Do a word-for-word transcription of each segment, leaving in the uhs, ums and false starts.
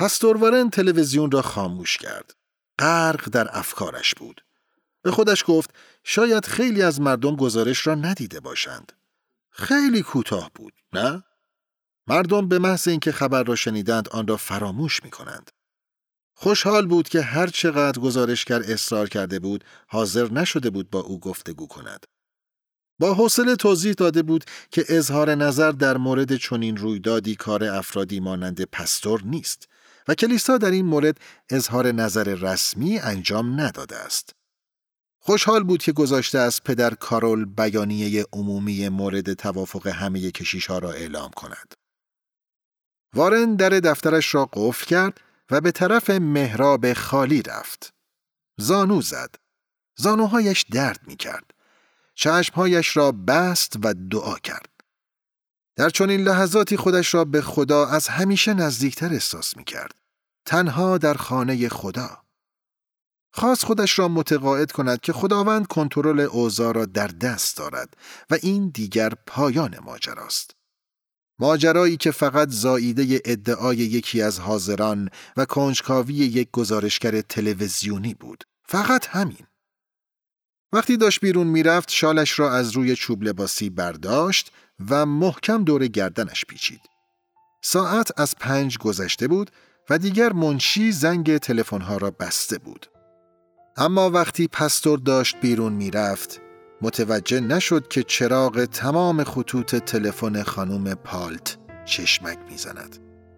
پاستور وارن تلویزیون را خاموش کرد. غرق در افکارش بود. به خودش گفت شاید خیلی از مردم گزارش را ندیده باشند. خیلی کوتاه بود، نه؟ مردم به محض اینکه خبر را شنیدند آن را فراموش می کنند. خوشحال بود که هر چقدر گزارشگر اصرار کرده بود حاضر نشده بود با او گفتگو کند. با حوصله توضیح داده بود که اظهار نظر در مورد چنین رویدادی کار افرادی مانند پاستور نیست و کلیسا در این مورد اظهار نظر رسمی انجام نداده است. خوشحال بود که گذاشته از پدر کارول بیانیه عمومی مورد توافق همه کشیش‌ها را اعلام کند. وارن در دفترش را قفل کرد و به طرف محراب خالی رفت. زانو زد. زانوهایش درد می کرد. چشمهایش را بست و دعا کرد. در چنین لحظاتی خودش را به خدا از همیشه نزدیکتر احساس می کرد. تنها در خانه خدا. خواست خودش را متقاعد کند که خداوند کنترل اوضاع را در دست دارد و این دیگر پایان ماجراست. ماجرایی که فقط زائیده ادعای یکی از حاضران و کنجکاوی یک گزارشگر تلویزیونی بود. فقط همین. وقتی داشت بیرون میرفت شالش را از روی چوب لباسی برداشت و محکم دور گردنش پیچید. ساعت از پنج گذشته بود و دیگر منشی زنگ تلفن‌ها را بسته بود. اما وقتی پاستور داشت بیرون میرفت متوجه نشد که چراغ تمام خطوط تلفن خانم پالت چشمک میزند.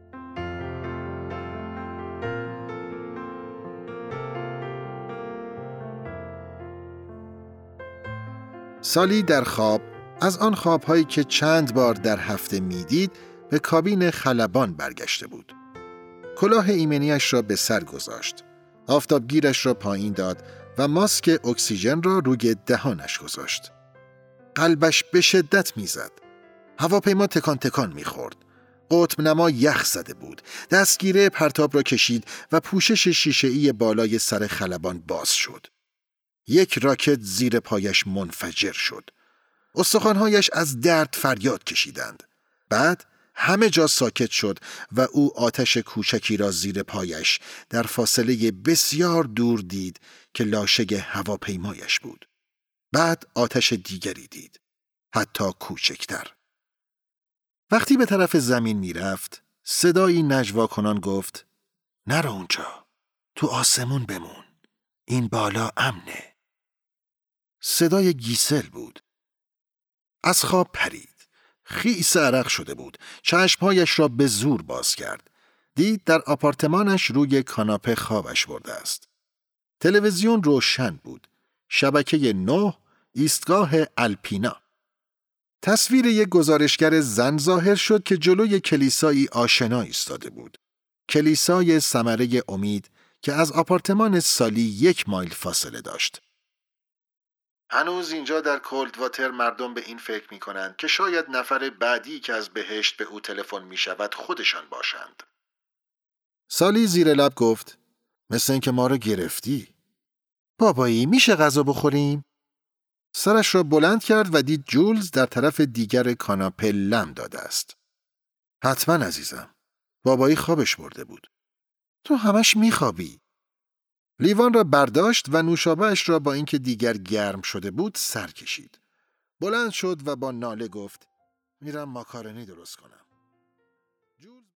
سالی در خواب، از آن خوابهایی که چند بار در هفته میدید، به کابین خلبان برگشته بود. کلاه ایمنیش را به سر گذاشت. آفتابگیرش را پایین داد و ماسک اکسیژن را روی دهانش گذاشت. قلبش به شدت میزد. هواپیما تکان تکان میخورد. قطب نما یخ زده بود. دستگیره پرتاب را کشید و پوشش شیشه‌ای بالای سر خلبان باز شد. یک راکت زیر پایش منفجر شد. استخوان‌هایش از درد فریاد کشیدند. بعد همه جا ساکت شد و او آتش کوچکی را زیر پایش در فاصله بسیار دور دید که لاشه هواپیمایش بود. بعد آتش دیگری دید، حتی کوچکتر. وقتی به طرف زمین می رفت، صدایی نجوا کنان گفت: نرو اونجا، تو آسمون بمون، این بالا امنه. صدای گیسل بود. از خواب پرید. خیس عرق شده بود. چشمهایش را به زور باز کرد. دید در آپارتمانش روی کاناپه خوابش برده است. تلویزیون روشن بود. شبکه نه، ایستگاه الپینا. تصویر یک گزارشگر زن ظاهر شد که جلوی کلیسایی آشنا ایستاده بود. کلیسای ثمره امید که از آپارتمان سالی یک مایل فاصله داشت. هنوز اینجا در کولدواتر مردم به این فکر می کنند که شاید نفر بعدی که از بهشت به او تلفن می شود خودشان باشند. سالی زیر لب گفت: مثل این که ما رو گرفتی. بابایی میشه غذا بخوریم؟ سرش را بلند کرد و دید جولز در طرف دیگر کاناپه لم داده است. حتما عزیزم. بابایی خوابش برده بود. تو همش میخوابی. لیوان را برداشت و نوشابه‌اش را با اینکه دیگر گرم شده بود سر کشید. بلند شد و با ناله گفت: میرم ماکارونی درست کنم.